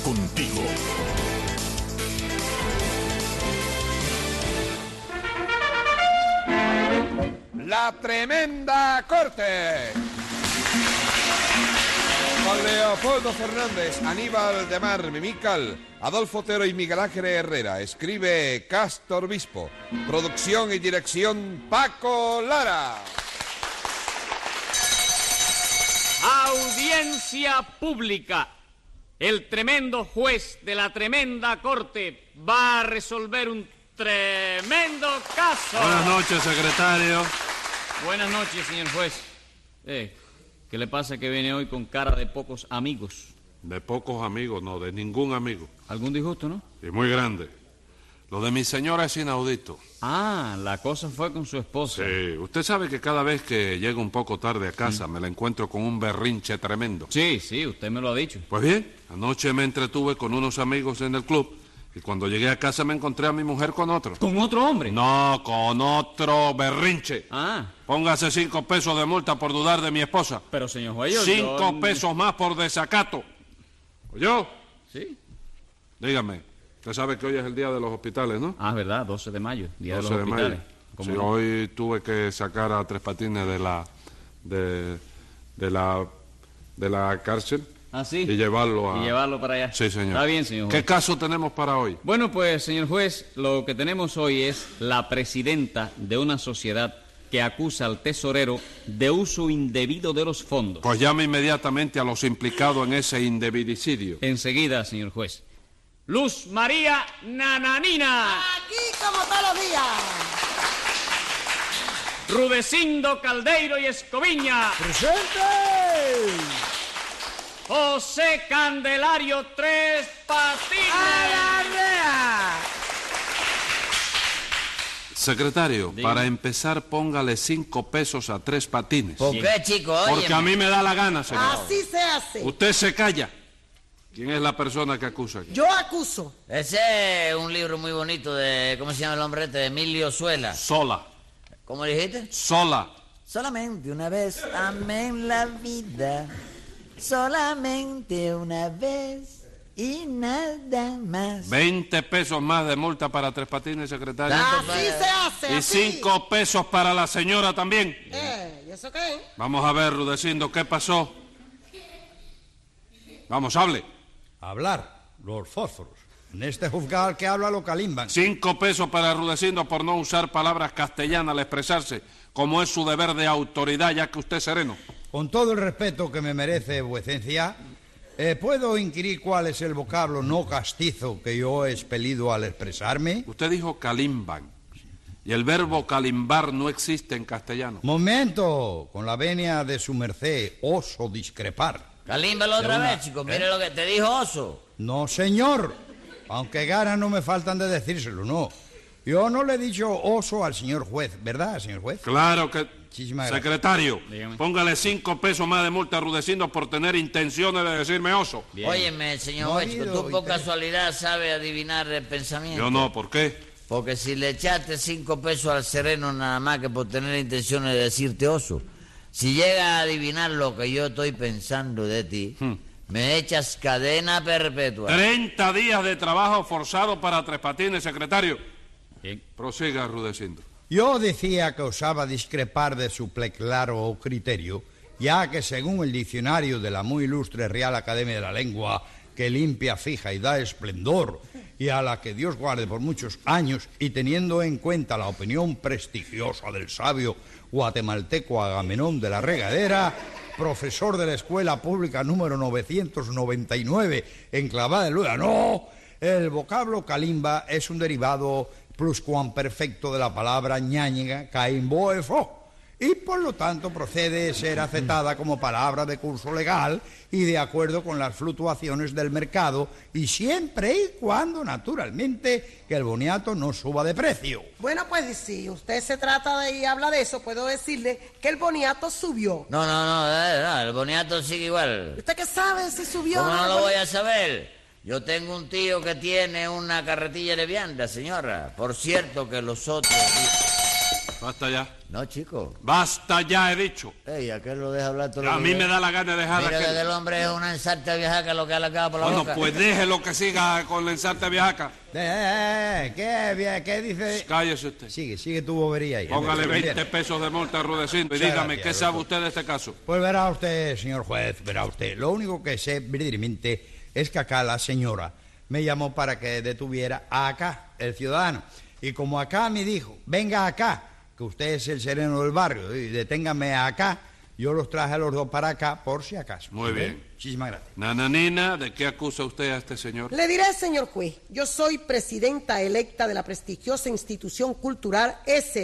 contigo. La Tremenda Corte. Con Leopoldo Fernández, Aníbal de Mar, Mimical, Adolfo Otero y Miguel Ángel Herrera. Escribe Castor Bispo. Producción y dirección Paco Lara. Audiencia pública. El tremendo juez de la tremenda corte va a resolver un tremendo caso. Buenas noches, secretario. Buenas noches, señor juez. ¿Qué le pasa que viene hoy con cara de pocos amigos? De pocos amigos, no, de ningún amigo. ¿Algún disgusto, no? Y muy grande. Lo de mi señora es inaudito. Ah, la cosa fue con su esposa. Sí, usted sabe que cada vez que llego un poco tarde a casa me la encuentro con un berrinche tremendo. Sí, usted me lo ha dicho. Pues bien, anoche me entretuve con unos amigos en el club y cuando llegué a casa me encontré a mi mujer con otro. ¿Con otro hombre? No, con otro berrinche. Ah. Póngase 5 pesos de multa por dudar de mi esposa. Pero, señor juez, 5 pesos más por desacato. ¿Oyó? Sí. Dígame, usted sabe que hoy es el día de los hospitales, ¿no? Ah, verdad, 12 de mayo, día 12 de los hospitales. Sí, No? hoy tuve que sacar a Tres Patines de la cárcel. Ah, sí. Y llevarlo para allá. Sí, señor. Está bien, señor juez. ¿Qué caso tenemos para hoy? Bueno, pues, señor juez, lo que tenemos hoy es la presidenta de una sociedad que acusa al tesorero de uso indebido de los fondos. Pues llame inmediatamente a los implicados en ese indebidicidio. Enseguida, señor juez. Luz María Nananina. Aquí como todos los días. Rudecindo Caldeiro y Escoviña. ¡Presente! José Candelario Tres Patines. ¡A la rea! Secretario, Dígame. para empezar, póngale 5 pesos a Tres Patines. ¿Por qué, chico? Óyeme. Porque a mí me da la gana, señor. Así se hace. Usted se calla. ¿Quién es la persona que acusa aquí? Yo acuso. Ese es un libro muy bonito de... ¿Cómo se llama el hombre este? De Emilio Suela. Sola. ¿Cómo dijiste? Sola. Solamente una vez amé en la vida. Solamente una vez y nada más. 20 pesos más de multa para Tres Patines, secretario. Así se hace. Y así. 5 pesos para la señora también. ¿Y eso qué? Vamos a ver, Rudecindo, ¿qué pasó? Vamos, hable. Hablar, los fósforos. En este juzgado que habla lo calimban. 5 pesos para Rudecindo por no usar palabras castellanas al expresarse, como es su deber de autoridad, ya que usted es sereno. Con todo el respeto que me merece vuecencia, ¿puedo inquirir cuál es el vocablo no castizo que yo he expelido al expresarme? Usted dijo calimban, y el verbo calimbar no existe en castellano. Momento, con la venia de su merced, oso discrepar. Calímbalo otra vez, chico. Mire lo que te dijo Oso. No, señor, aunque ganas no me faltan de decírselo, no. Yo no le he dicho oso al señor juez, ¿verdad, señor juez? Claro que... Muchísimas gracias. Secretario, Dígame. póngale 5 pesos más de multa a Rudecindo por tener intenciones de decirme oso. Bien. Óyeme, señor No ha juez, chico, habido tú por interés. casualidad sabes adivinar el pensamiento. Yo no, ¿por qué? Porque si le echaste 5 pesos al sereno nada más que por tener intenciones de decirte oso, si llegas a adivinar lo que yo estoy pensando de ti, me echas cadena perpetua. 30 días de trabajo forzado para Tres Patines, secretario. Bien. Prosiga, Rudecindo. Yo decía que osaba discrepar de su claro criterio, ya que según el diccionario de la muy ilustre Real Academia de la Lengua, que limpia, fija y da esplendor, y a la que Dios guarde por muchos años, y teniendo en cuenta la opinión prestigiosa del sabio guatemalteco Agamenón de la Regadera, profesor de la Escuela Pública número 999, enclavada en Luyanó, el vocablo calimba es un derivado pluscuamperfecto de la palabra ñáñiga caimboefo, y por lo tanto procede ser aceptada como palabra de curso legal y de acuerdo con las fluctuaciones del mercado, y siempre y cuando, naturalmente, que el boniato no suba de precio. Bueno, pues si usted se trata de y habla de eso, puedo decirle que el boniato subió. No, el boniato sigue igual. ¿Usted qué sabe si subió? ¿Cómo o no el lo voy boni- a saber? Yo tengo un tío que tiene una carretilla de vianda, señora. Por cierto que los otros... Basta ya. No, chico. Basta ya, he dicho. Ey, ¿a qué lo deja hablar todo A lo mí que me da la gana de dejar Mira que aquel... del hombre es una ensarta viejaca lo que ha alargado por la Bueno, boca. pues déjelo que siga con la ensarta viajaca. ¿Qué dice? Cállese usted. Sigue tu bobería ahí. Póngale Bien. 20 pesos de multa a Rudecindo y Muchas dígame, gracias, ¿qué sabe doctor. usted de este caso? Pues verá usted, señor juez, verá usted. Lo único que sé verdaderamente es que acá la señora me llamó para que detuviera a acá, el ciudadano. Y como acá me dijo, venga acá, que usted es el sereno del barrio, y deténgame acá, yo los traje a los dos para acá por si acaso. Muy bien. Muchísimas gracias. Nananina, ¿de qué acusa usted a este señor? Le diré, señor juez, yo soy presidenta electa de la prestigiosa institución cultural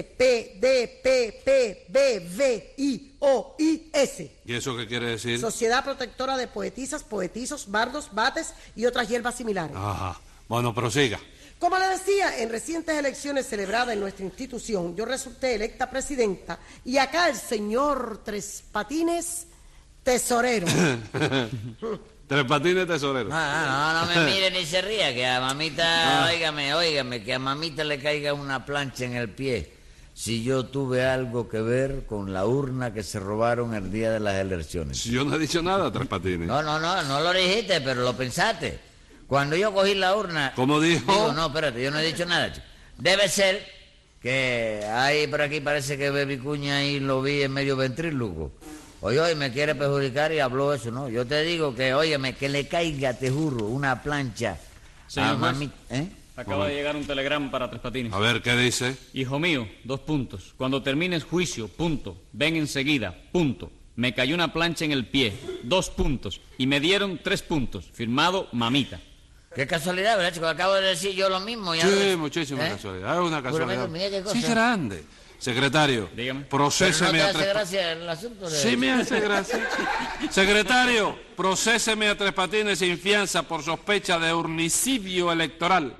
SPDPPBVIOIS, ¿Y eso qué quiere decir? Sociedad Protectora de Poetisas, Poetizos, Bardos, Bates y otras hierbas similares. Ajá. Bueno, prosiga. Como le decía, en recientes elecciones celebradas en nuestra institución, yo resulté electa presidenta y acá el señor Tres Patines, tesorero. Tres Patines tesorero. No me mire ni se ría, que a mamita, óigame, que a mamita le caiga una plancha en el pie. Si yo tuve algo que ver con la urna que se robaron el día de las elecciones. Yo no he dicho nada, Tres Patines. No lo dijiste, pero lo pensaste. Cuando yo cogí la urna... ¿Cómo dijo? Digo, no, espérate, yo no he dicho nada, chico. Debe ser que ahí por aquí parece que Baby Cuña ahí lo vi en medio ventríloco. Oye, me quiere perjudicar y habló eso, ¿no? Yo te digo que, óyeme, que le caiga, te juro, una plancha Señor a juez. mami... ¿Eh? Acaba de llegar un telegrama para Tres Patines. A ver, ¿qué dice? Hijo mío, 2 puntos. Cuando termines juicio, punto. Ven enseguida, punto. Me cayó una plancha en el pie, 2 puntos. Y me dieron 3 puntos. Firmado, mamita. Qué casualidad, ¿verdad, chico? Acabo de decir yo lo mismo. Y Sí, ahora- muchísima ¿Eh? casualidad. Es una casualidad. Júrame, mira qué cosa. Sí, grande. Secretario, Dígame. Pero no procéseme te a hace Tres gracia el asunto de... Sí me hace gracia. Secretario, procéseme a Tres Patines sin fianza por sospecha de urnicidio electoral.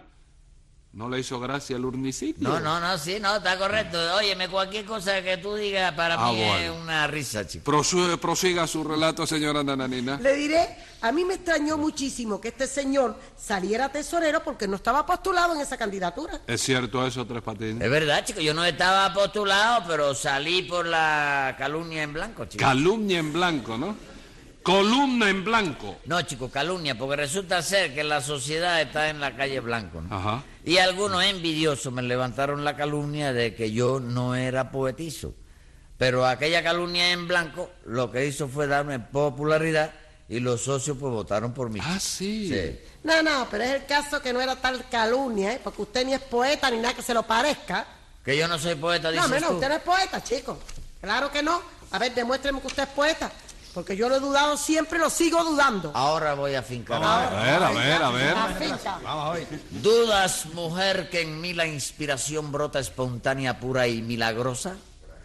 ¿No le hizo gracia el urnicidio? No, sí, está correcto. Óyeme, cualquier cosa que tú digas para mí es bueno. una risa, chico. Prosiga su relato, señora Nananina. Le diré, a mí me extrañó muchísimo que este señor saliera tesorero porque no estaba postulado en esa candidatura. ¿Es cierto eso, Tres Patines? Es verdad, chico, yo no estaba postulado, pero salí por la calumnia en blanco, chico. Calumnia en blanco, ¿no? Columna en blanco. No, chico, calumnia, porque resulta ser que la sociedad está en la calle Blanco, ¿no? Ajá. Y algunos envidiosos me levantaron la calumnia de que yo no era poetizo. Pero aquella calumnia en blanco lo que hizo fue darme popularidad y los socios pues votaron por mí. Ah, sí. Sí. No, pero es el caso que no era tal calumnia, ¿eh? Porque usted ni es poeta ni nada que se lo parezca. Que yo no soy poeta, dices No, menos, tú. usted no es poeta, chico. Claro que no. A ver, demuéstreme que usted es poeta. Porque yo lo he dudado siempre y lo sigo dudando. Ahora voy a fincar. A ver. La ficha. Vamos a ver. ¿Dudas, mujer, que en mí la inspiración brota espontánea, pura y milagrosa?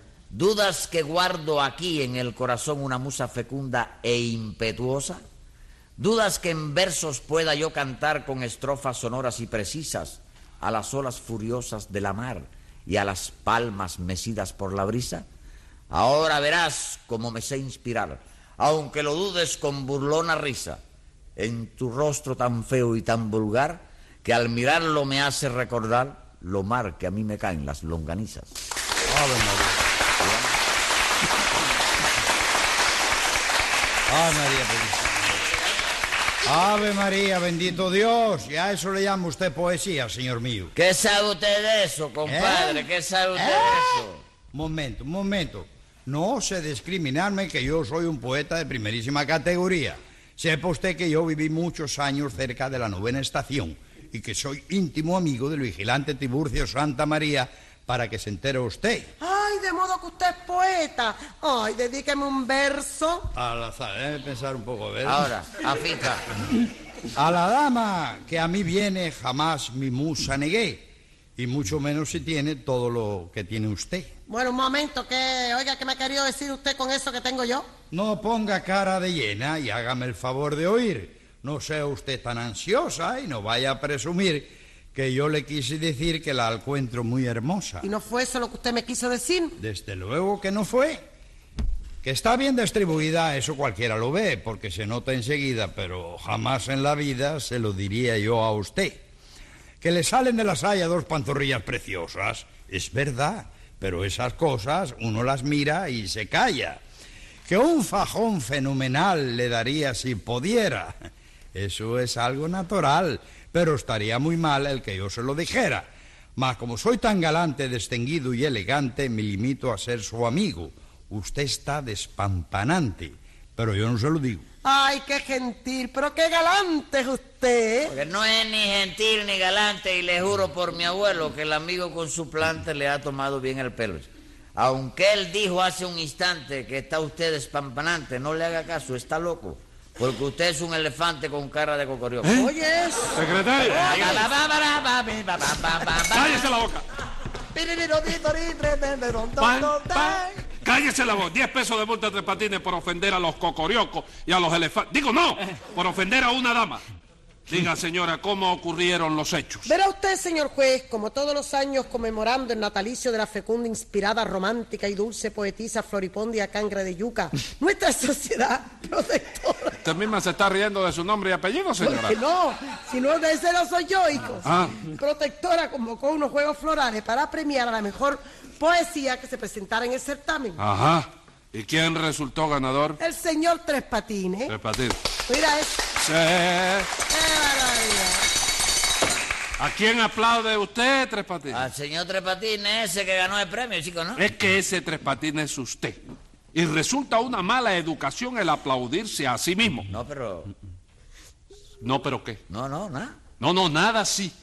¿Dudas que guardo aquí en el corazón una musa fecunda e impetuosa? ¿Dudas que en versos pueda yo cantar con estrofas sonoras y precisas a las olas furiosas de la mar y a las palmas mecidas por la brisa? Ahora verás cómo me sé inspirar, aunque lo dudes con burlona risa, en tu rostro tan feo y tan vulgar, que al mirarlo me hace recordar lo mar que a mí me caen las longanizas. Ave María Purísima. Ave María, bendito Dios. Y a eso le llama usted poesía, señor mío. ¿Qué sabe usted de eso, compadre? ¿Eh? ¿Qué sabe usted de eso? Momento. No sé discriminarme que yo soy un poeta de primerísima categoría. Sepa usted que yo viví muchos años cerca de la 9ª estación y que soy íntimo amigo del vigilante Tiburcio Santa María, para que se entere usted. Ay, de modo que usted es poeta. Ay, dedíqueme un verso. Al azar, déjeme pensar un poco, a ver. Ahora, afinca. A la dama que a mí viene jamás mi musa negué, y mucho menos si tiene todo lo que tiene usted. Bueno, un momento, oiga, ¿qué me ha querido decir usted con eso que tengo yo? No ponga cara de llena y hágame el favor de oír. No sea usted tan ansiosa y no vaya a presumir que yo le quise decir que la encuentro muy hermosa. ¿Y no fue eso lo que usted me quiso decir? Desde luego que no fue. Que está bien distribuida, eso cualquiera lo ve, porque se nota enseguida, pero jamás en la vida se lo diría yo a usted. Que le salen de la saya 2 pantorrillas preciosas, es verdad, pero esas cosas uno las mira y se calla. Que un fajón fenomenal le daría si pudiera. Eso es algo natural, pero estaría muy mal el que yo se lo dijera. Mas como soy tan galante, distinguido y elegante, me limito a ser su amigo. Usted está despampanante, pero yo no se lo digo. Ay, qué gentil, pero qué galante es usted. Porque no es ni gentil ni galante, y le juro por mi abuelo que el amigo con su planta le ha tomado bien el pelo. Aunque él dijo hace un instante que está usted despampanante, no le haga caso, está loco. Porque usted es un elefante con cara de cocorioco. Oye, eso. Secretario, cállese la boca. Cállese la boca. 10 pesos de multa de Tres Patines por ofender a los cocoriocos y a los elefantes. Digo, no, por ofender a una dama. Diga, señora, ¿cómo ocurrieron los hechos? Verá usted, señor juez, como todos los años conmemorando el natalicio de la fecunda, inspirada, romántica y dulce poetisa Floripondia Cangre de Yuca, nuestra sociedad protectora... ¿Usted misma se está riendo de su nombre y apellido, señora? Porque no, si no de ese no soy yo, hijos. Ah. Protectora convocó unos juegos florales para premiar a la mejor poesía que se presentara en el certamen. Ajá. ¿Y quién resultó ganador? El señor Tres Patines. Tres Patines. Mira eso. Sí. ¡Qué barbaridad! ¿A quién aplaude usted, Tres Patines? Al señor Tres Patines, ese que ganó el premio, chico, ¿no? Es que ese Tres Patines es usted. Y resulta una mala educación el aplaudirse a sí mismo. No, pero... No, ¿pero qué? No, nada. No, nada sí.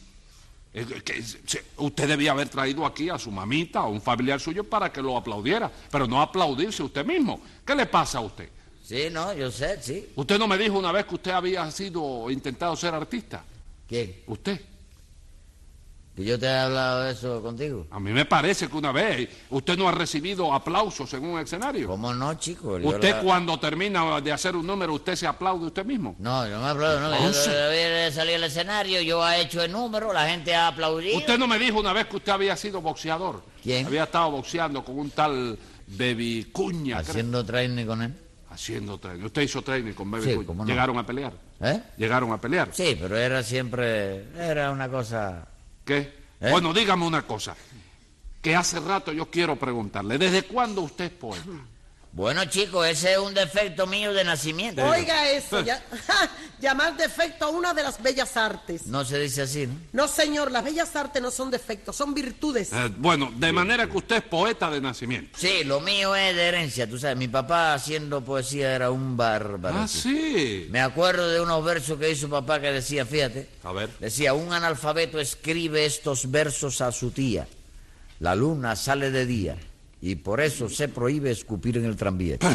Usted debía haber traído aquí a su mamita o a un familiar suyo para que lo aplaudiera, pero no aplaudirse usted mismo. ¿Qué le pasa a usted? Sí, no, yo sé, sí. Usted no me dijo una vez que usted había intentado ser artista. ¿Quién? ¿Usted? ¿Que yo te he hablado de eso contigo? A mí me parece que una vez usted no ha recibido aplausos en un escenario. ¿Cómo no, chico? Usted cuando termina de hacer un número, ¿usted se aplaude usted mismo? No, yo no me aplaudo, no. Yo todavía salí al escenario, yo he hecho el número, la gente ha aplaudido. Usted no me dijo una vez que usted había sido boxeador. ¿Quién? Había estado boxeando con un tal Baby Cuña. ¿Haciendo training con él? Haciendo training. ¿Usted hizo training con Baby Sí, Cuña? cómo no. ¿Llegaron a pelear? ¿Eh? ¿Llegaron a pelear? Sí, pero era una cosa... ¿Qué? ¿Eh? Bueno, dígame una cosa, que hace rato yo quiero preguntarle, ¿desde cuándo usted es poeta? Bueno, chico, ese es un defecto mío de nacimiento. Oiga eso, llamar defecto a una de las bellas artes. No se dice así, ¿no? No, señor, las bellas artes no son defectos, son virtudes. Bueno, de manera que usted es poeta de nacimiento. Sí, lo mío es de herencia, tú sabes. Mi papá haciendo poesía era un bárbaro. Ah, sí. Me acuerdo de unos versos que hizo papá que decía, fíjate. A ver. Decía, un analfabeto escribe estos versos a su tía. La luna sale de día y por eso se prohíbe escupir en el tranvía. Pero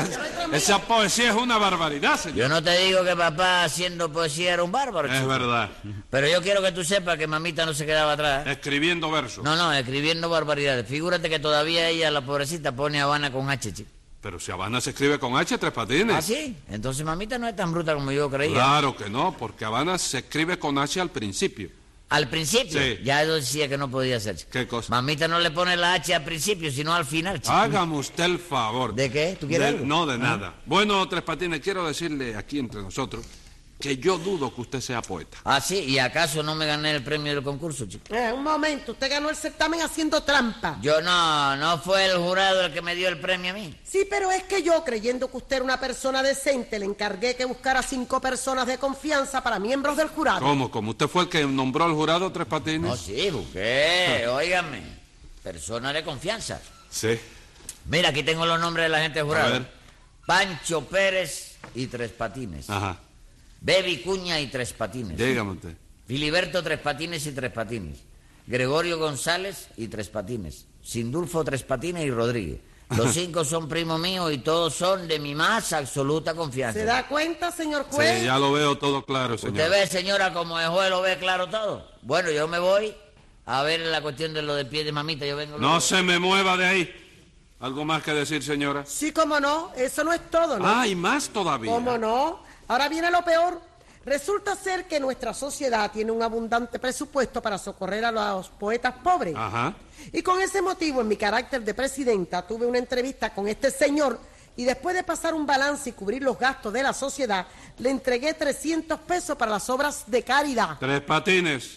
esa poesía es una barbaridad, señor. Yo no te digo que papá haciendo poesía era un bárbaro, Es chico. verdad. Pero yo quiero que tú sepas que mamita no se quedaba atrás. Escribiendo versos. No, escribiendo barbaridades. Figúrate que todavía ella, la pobrecita, pone Habana con H, chico. Pero si Habana se escribe con H, Tres Patines. ¿Ah, sí? Entonces mamita no es tan bruta como yo creía. Claro que no, porque Habana se escribe con H al principio. Al principio, Sí. ya yo decía que no podía ser, chico. ¿Qué cosa? Mamita no le pone la H al principio, sino al final, chico. Hágame usted el favor. ¿De qué? ¿Tú quieres algo? No, de nada. Bueno, Tres Patines, quiero decirle aquí entre nosotros que yo dudo que usted sea poeta. Ah, sí, ¿y acaso no me gané el premio del concurso, chico? Un momento, usted ganó el certamen haciendo trampa. Yo no fue el jurado el que me dio el premio a mí. Sí, pero es que yo, creyendo que usted era una persona decente, le encargué que buscara 5 personas de confianza para miembros del jurado. ¿Cómo? ¿Cómo? ¿Usted fue el que nombró al jurado, Tres Patines? No, sí, busqué, óigame, persona de confianza. Sí. Mira, aquí tengo los nombres de la gente del jurado. A ver. Pancho Pérez y Tres Patines. Ajá. Bebi Cuña y Tres Patines. Dígame usted. Filiberto Tres Patines y Tres Patines. Gregorio González y Tres Patines. Sindulfo Tres Patines y Rodríguez. Los 5 son primos míos y todos son de mi más absoluta confianza. ¿Se da cuenta, señor juez? Sí, ya lo veo todo claro, señor. ¿Usted ve, señora, como el juez lo ve claro todo? Bueno, yo me voy a ver la cuestión de lo del pie de mamita. Yo vengo. No se me mueva de ahí. ¿Algo más que decir, señora? Sí, cómo no, eso no es todo, ¿no? Ah, y más todavía. ¿Cómo no? Ahora viene lo peor. Resulta ser que nuestra sociedad tiene un abundante presupuesto para socorrer a los poetas pobres. Ajá. Y con ese motivo, en mi carácter de presidenta, tuve una entrevista con este señor y después de pasar un balance y cubrir los gastos de la sociedad, le entregué 300 pesos para las obras de caridad. Tres Patines,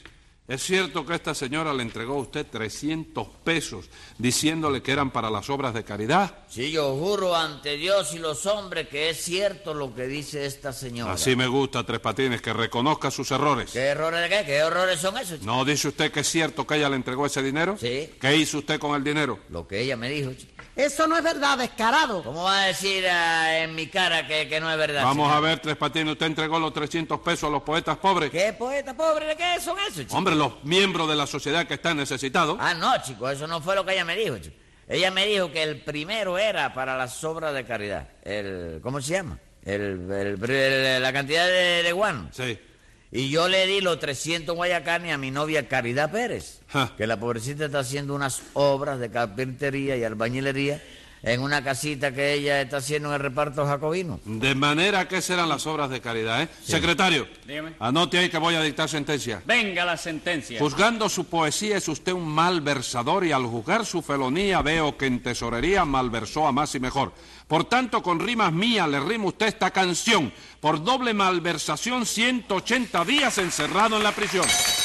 ¿Es cierto que esta señora le entregó a usted 300 pesos diciéndole que eran para las obras de caridad? Sí, yo juro ante Dios y los hombres que es cierto lo que dice esta señora. Así me gusta, Tres Patines, que reconozca sus errores. ¿Qué errores de qué? ¿Qué errores son esos, chico? ¿No dice usted que es cierto que ella le entregó ese dinero? Sí. ¿Qué hizo usted con el dinero? Lo que ella me dijo, chico. Eso no es verdad, descarado. ¿Cómo va a decir en mi cara que no es verdad? Vamos señor? a ver, Tres Patines, usted entregó los 300 pesos a los poetas pobres. ¿Qué poeta pobre? ¿De qué son esos, chico? Hombre, los miembros de la sociedad que están necesitados. Ah, no, chico, eso no fue lo que ella me dijo, chico. Ella me dijo que el primero era para las obras de caridad. ¿Cómo se llama? La cantidad de guano. Sí. Y yo le di los 300 guayacanes a mi novia Caridad Pérez, Ja. que la pobrecita está haciendo unas obras de carpintería y albañilería en una casita que ella está haciendo en el reparto jacobino. De manera que serán las obras de caridad, ¿eh? Sí. Secretario, Dígame. anote ahí que voy a dictar sentencia. Venga la sentencia. Juzgando su poesía es usted un malversador y al juzgar su felonía veo que en tesorería malversó a más y mejor. Por tanto, con rimas mías le rima usted esta canción. Por doble malversación, 180 días encerrado en la prisión.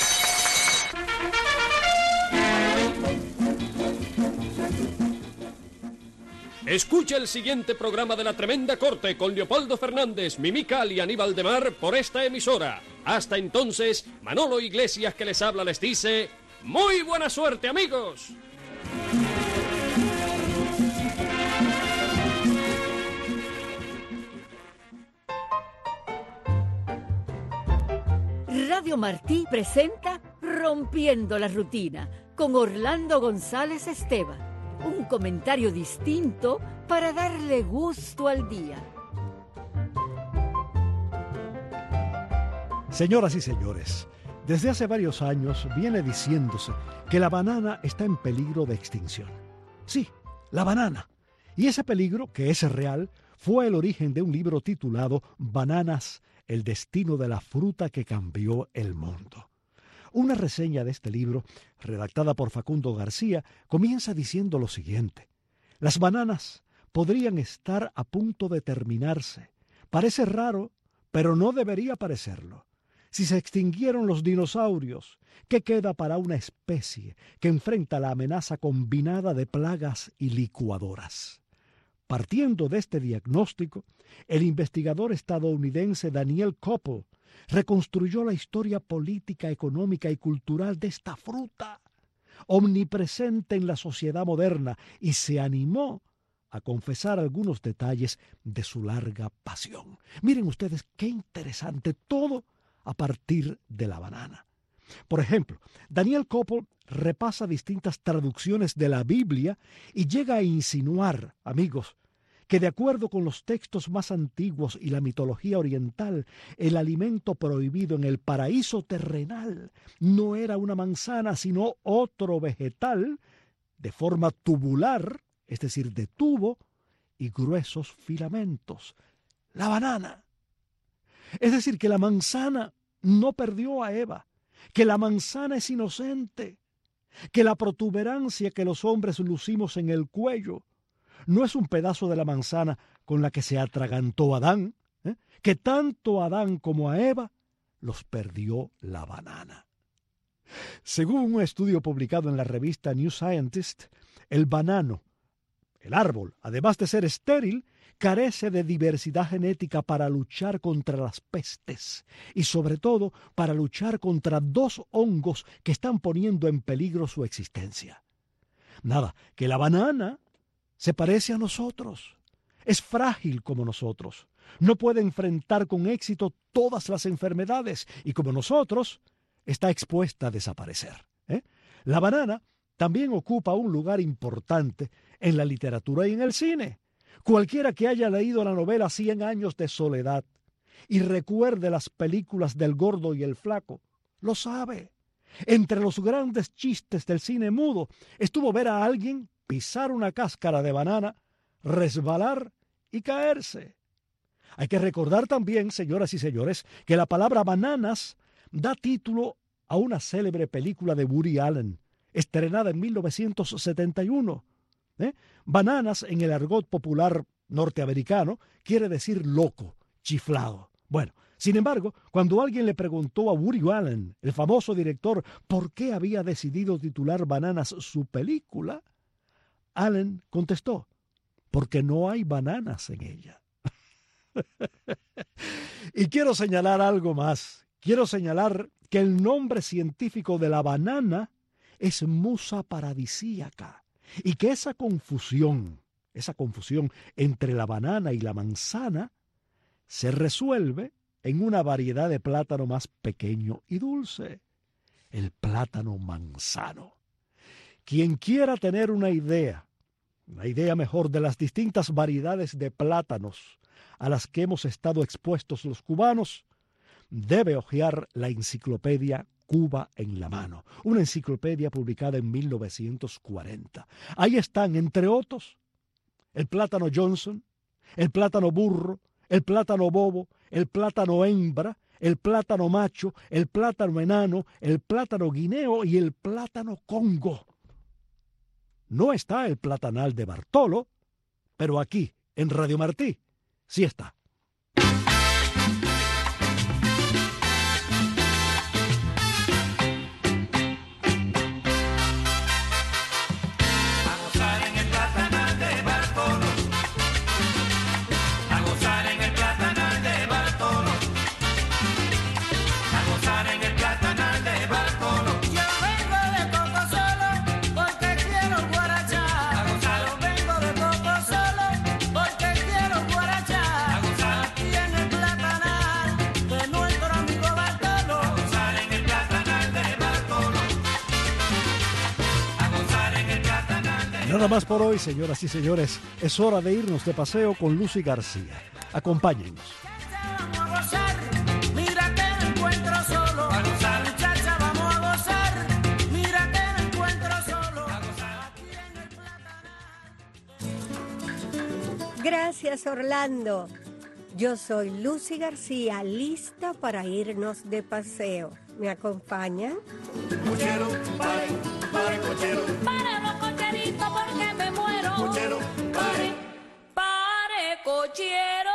Escucha el siguiente programa de La Tremenda Corte con Leopoldo Fernández, Mimical y Aníbal de Mar por esta emisora. Hasta entonces, Manolo Iglesias que les habla les dice: ¡muy buena suerte, amigos! Radio Martí presenta Rompiendo la Rutina con Orlando González Esteban. Un comentario distinto para darle gusto al día. Señoras y señores, desde hace varios años viene diciéndose que la banana está en peligro de extinción. Sí, la banana. Y ese peligro, que es real, fue el origen de un libro titulado Bananas, el destino de la fruta que cambió el mundo. Una reseña de este libro, redactada por Facundo García, comienza diciendo lo siguiente: las bananas podrían estar a punto de terminarse. Parece raro, pero no debería parecerlo. Si se extinguieron los dinosaurios, ¿qué queda para una especie que enfrenta la amenaza combinada de plagas y licuadoras? Partiendo de este diagnóstico, el investigador estadounidense Daniel Koppel reconstruyó la historia política, económica y cultural de esta fruta, omnipresente en la sociedad moderna, y se animó a confesar algunos detalles de su larga pasión. Miren ustedes qué interesante, todo a partir de la banana. Por ejemplo, Daniel Koppel repasa distintas traducciones de la Biblia y llega a insinuar, amigos, que de acuerdo con los textos más antiguos y la mitología oriental, el alimento prohibido en el paraíso terrenal no era una manzana, sino otro vegetal de forma tubular, es decir, de tubo y gruesos filamentos, la banana. Es decir, que la manzana no perdió a Eva, que la manzana es inocente, que la protuberancia que los hombres lucimos en el cuello no es un pedazo de la manzana con la que se atragantó Adán, que tanto a Adán como a Eva los perdió la banana. Según un estudio publicado en la revista New Scientist, el banano, el árbol, además de ser estéril, carece de diversidad genética para luchar contra las pestes y sobre todo para luchar contra dos hongos que están poniendo en peligro su existencia. Nada, que la banana se parece a nosotros, es frágil como nosotros, no puede enfrentar con éxito todas las enfermedades y como nosotros está expuesta a desaparecer. La banana también ocupa un lugar importante en la literatura y en el cine. Cualquiera que haya leído la novela 100 años de soledad y recuerde las películas del Gordo y el Flaco, lo sabe. Entre los grandes chistes del cine mudo estuvo ver a alguien pisar una cáscara de banana, resbalar y caerse. Hay que recordar también, señoras y señores, que la palabra bananas da título a una célebre película de Woody Allen, estrenada en 1971. Bananas, en el argot popular norteamericano, quiere decir loco, chiflado. Bueno, Sin embargo, cuando alguien le preguntó a Woody Allen, el famoso director, por qué había decidido titular Bananas su película, Allen contestó, porque no hay bananas en ella. Y quiero señalar algo más. Quiero señalar que el nombre científico de la banana es Musa paradisíaca y que esa confusión entre la banana y la manzana se resuelve en una variedad de plátano más pequeño y dulce, el plátano manzano. Quien quiera tener una idea mejor de las distintas variedades de plátanos a las que hemos estado expuestos los cubanos, debe hojear la enciclopedia Cuba en la mano, una enciclopedia publicada en 1940. Ahí están, entre otros, el plátano Johnson, el plátano burro, el plátano bobo, el plátano hembra, el plátano macho, el plátano enano, el plátano guineo y el plátano congo. No está el platanal de Bartolo, pero aquí, en Radio Martí, sí está. Nada más por hoy, señoras y señores. Es hora de irnos de paseo con Lucy García. Acompáñennos. Vamos a gozar, mira que me encuentro solo. A gozar, muchacha, vamos a gozar, mira que me encuentro solo. A gozar. Gracias, Orlando. Yo soy Lucy García, lista para irnos de paseo. ¿Me acompañan? Cochero, pare, cochero. Pare los cocheritos porque me muero. Cochero, pare, cochero.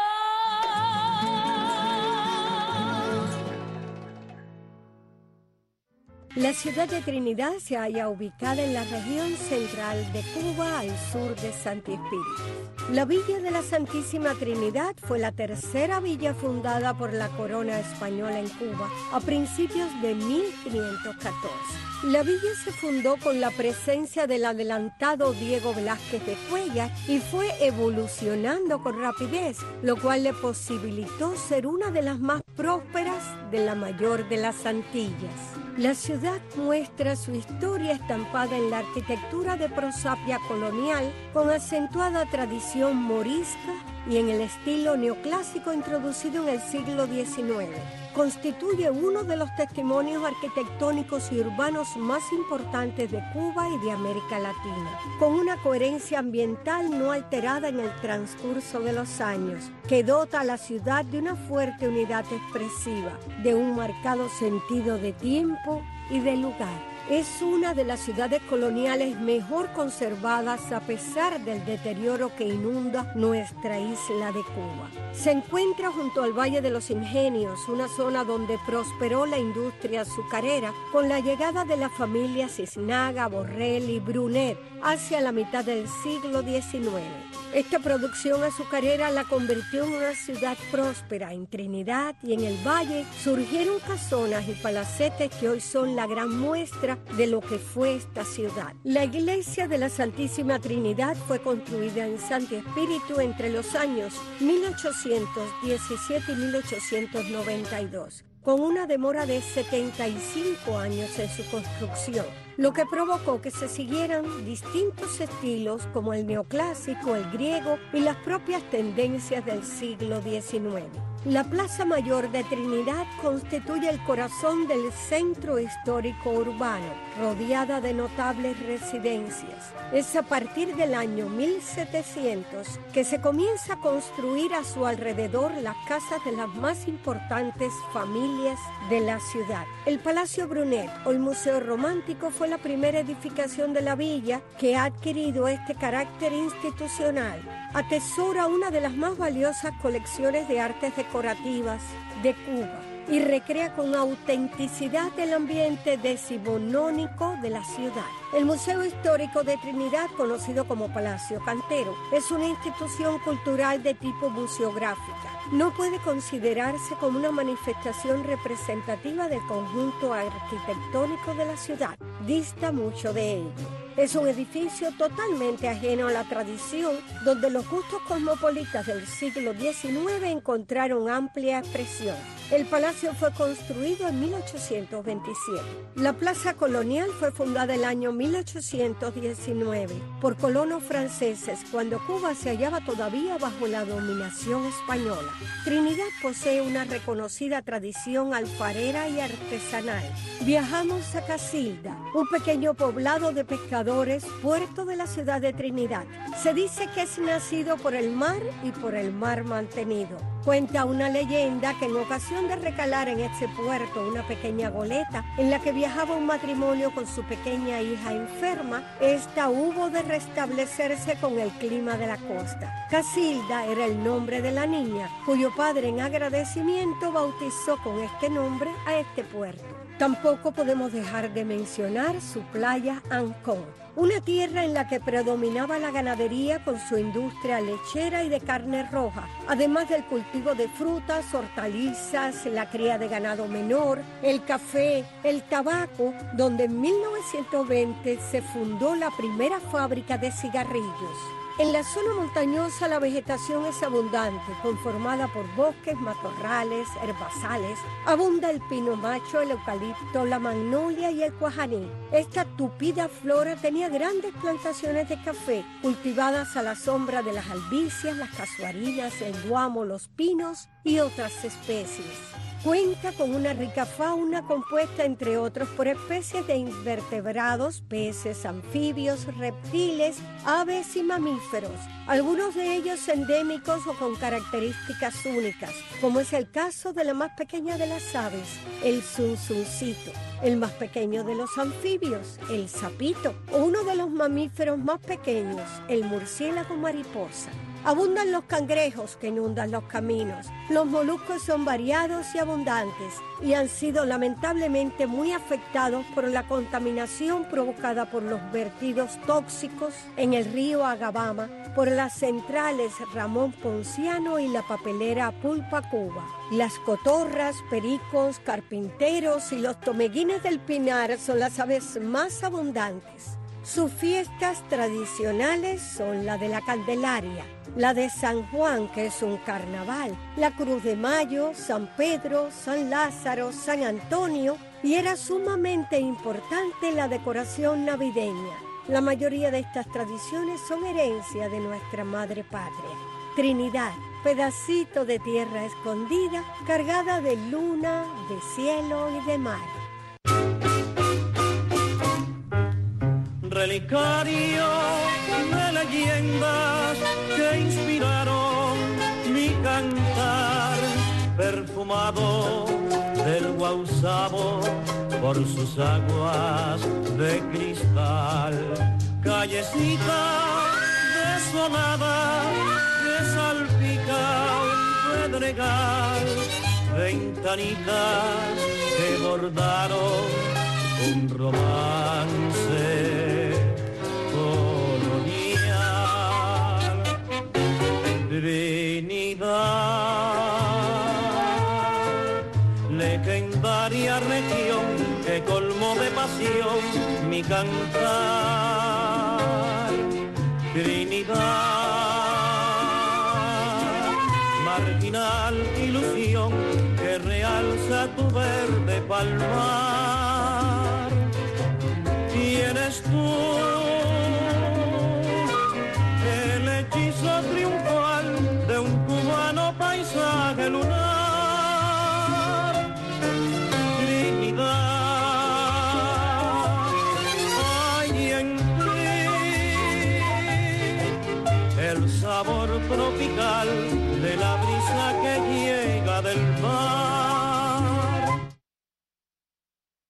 La ciudad de Trinidad se halla ubicada en la región central de Cuba, al sur de Santi Espíritu. La Villa de la Santísima Trinidad fue la tercera villa fundada por la corona española en Cuba a principios de 1514. La villa se fundó con la presencia del adelantado Diego Velázquez de Cuellar y fue evolucionando con rapidez, lo cual le posibilitó ser una de las más prósperas de la mayor de las Antillas. La ciudad muestra su historia estampada en la arquitectura de prosapia colonial con acentuada tradición morisca y en el estilo neoclásico introducido en el siglo XIX. Constituye uno de los testimonios arquitectónicos y urbanos más importantes de Cuba y de América Latina, con una coherencia ambiental no alterada en el transcurso de los años, que dota a la ciudad de una fuerte unidad expresiva, de un marcado sentido de tiempo y de lugar. Es una de las ciudades coloniales mejor conservadas a pesar del deterioro que inunda nuestra isla de Cuba. Se encuentra junto al Valle de los Ingenios, una zona donde prosperó la industria azucarera con la llegada de las familias Cisnaga, Borrell y Brunet hacia la mitad del siglo XIX. Esta producción azucarera la convirtió en una ciudad próspera. En Trinidad y en el Valle surgieron casonas y palacetes que hoy son la gran muestra de lo que fue esta ciudad. La iglesia de la Santísima Trinidad fue construida en Santi Espíritu entre los años 1817 y 1892. Con una demora de 75 años en su construcción, lo que provocó que se siguieran distintos estilos como el neoclásico, el griego y las propias tendencias del siglo XIX. La Plaza Mayor de Trinidad constituye el corazón del centro histórico urbano, rodeada de notables residencias. Es a partir del año 1700 que se comienza a construir a su alrededor las casas de las más importantes familias de la ciudad. El Palacio Brunet, o el Museo Romántico, fue la primera edificación de la villa que ha adquirido este carácter institucional. Atesora una de las más valiosas colecciones de artes de decorativas de Cuba y recrea con autenticidad el ambiente decimonónico de la ciudad. El Museo Histórico de Trinidad, conocido como Palacio Cantero, es una institución cultural de tipo museográfica. No puede considerarse como una manifestación representativa del conjunto arquitectónico de la ciudad. Dista mucho de ello. Es un edificio totalmente ajeno a la tradición, donde los gustos cosmopolitas del siglo XIX encontraron amplia expresión. El palacio fue construido en 1827. La Plaza Colonial fue fundada el año 1819 por colonos franceses, cuando Cuba se hallaba todavía bajo la dominación española. Trinidad posee una reconocida tradición alfarera y artesanal. Viajamos a Casilda, un pequeño poblado de pescadores, puerto de la ciudad de Trinidad. Se dice que es nacido por el mar y por el mar mantenido. Cuenta una leyenda que en ocasión de recalar en este puerto una pequeña goleta en la que viajaba un matrimonio con su pequeña hija enferma, esta hubo de restablecerse con el clima de la costa. Casilda era el nombre de la niña, cuyo padre en agradecimiento bautizó con este nombre a este puerto. Tampoco podemos dejar de mencionar su playa Ancón, una tierra en la que predominaba la ganadería con su industria lechera y de carne roja, además del cultivo de frutas, hortalizas, la cría de ganado menor, el café, el tabaco, donde en 1920 se fundó la primera fábrica de cigarrillos. En la zona montañosa la vegetación es abundante, conformada por bosques, matorrales, herbazales. Abunda el pino macho, el eucalipto, la magnolia y el cuajaní. Esta tupida flora tenía grandes plantaciones de café, cultivadas a la sombra de las albicias, las casuarinas, el duamo, los pinos y otras especies. Cuenta con una rica fauna compuesta, entre otros, por especies de invertebrados, peces, anfibios, reptiles, aves y mamíferos, algunos de ellos endémicos o con características únicas, como es el caso de la más pequeña de las aves, el zunzuncito, el más pequeño de los anfibios, el sapito, o uno de los mamíferos más pequeños, el murciélago mariposa. Abundan los cangrejos que inundan los caminos. Los moluscos son variados y abundantes y han sido lamentablemente muy afectados por la contaminación provocada por los vertidos tóxicos en el río Agabama, por las centrales Ramón Ponciano y la papelera Pulpa Cuba. Las cotorras, pericos, carpinteros y los tomeguines del Pinar son las aves más abundantes. Sus fiestas tradicionales son la de la Candelaria, la de San Juan, que es un carnaval, la Cruz de Mayo, San Pedro, San Lázaro, San Antonio, y era sumamente importante la decoración navideña. La mayoría de estas tradiciones son herencia de nuestra madre patria. Trinidad, pedacito de tierra escondida, cargada de luna, de cielo y de mar. Relicario de leyendas que inspiraron mi cantar, perfumado del Guauzabo por sus aguas de cristal, callecita desolada que salpica un pedregal, ventanitas que bordaron un romance colonial. Trinidad, legendaria región que colmó de pasión mi cantar. Trinidad, marginal ilusión que realza tu verde palmar. Tienes tú el hechizo triunfal de un cubano paisaje lunar. Trinidad, hay en ti el sabor tropical de la brisa que llega del mar.